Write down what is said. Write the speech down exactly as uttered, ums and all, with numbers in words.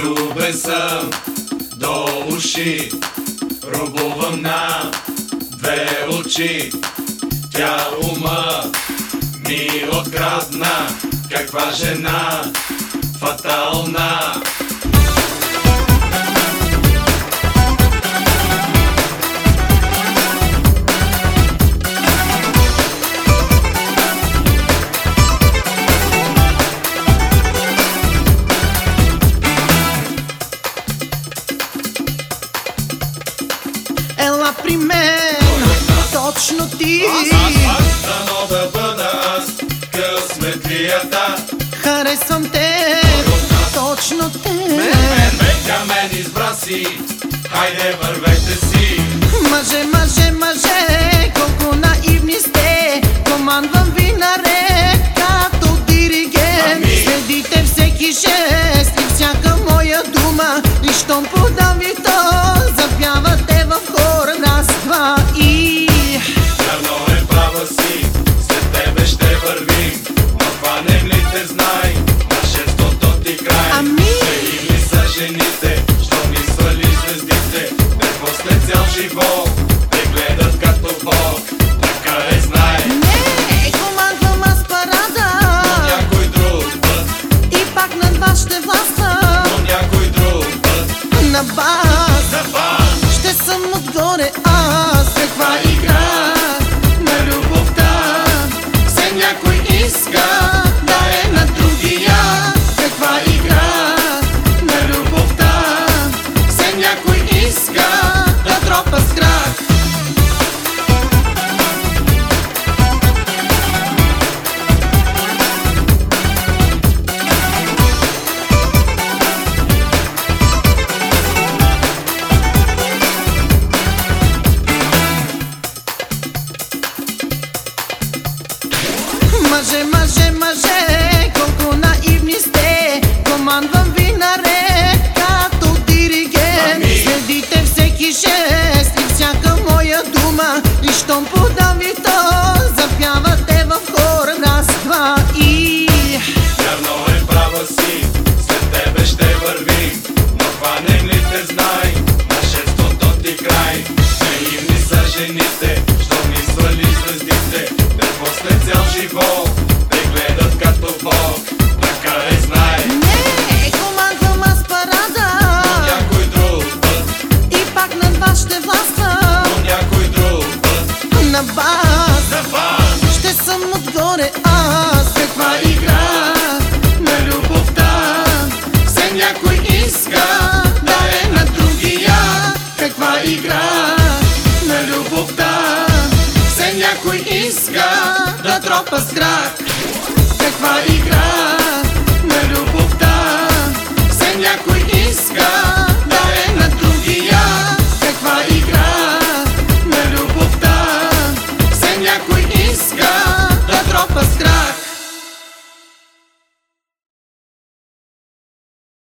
Влюбен съм до уши, робувам на две очи. Тя ума ми открадна, каква жена фатална. Ела при мен, точно ти. Дано да бъда аз късметлията. Харесвам те, точно те. Тя мен избра си, хайде вървете си. Мъже, мъже, мъже, колко наивни сте. Командвам ви наред, като диригент. Следите всеки жест и всяка моя дума. И щом подам ви то, запявате в хор. Раз, два и... Вярно е, права си, след тебе ще вървим. Но хванем ли те, знай, на шестото ти край. Ами? Наивни са жените, що ни свали звездите. Те после цял живот те гледат като Бог. Така е, знай. Не, командвам аз парада. Но някой друг път, И пак над вас ще властвам. но някой друг път. На бас, За вас ще съм отгоре аз. Каква игра на любовта, все някой иска да е на другия. Каква игра на любовта, все някой иска да тропа с крак. Мъже, мъже, мъже, колко наивни сте. Командвам ви наред, като диригент. Следите всеки жест и всяка моя дума. И щом подам ви то, запявате в хор. Раз, два и... вярно е, права си, след тебе ще вървим. Но хванем ли те, знай, на шестото ти край. Наивни са жените, що ни свали звездите. Те после цял живот те гледат като Бог. Така е, знай. Не, командвам аз парада. Но някой друг път, И пак над вас ще властвам. но някой друг път. На бас, За вас ще съм отгоре аз. Каква игра на любовта, все някой иска да е на другия. Каква игра на любовта, все някой иска да тропа с крак.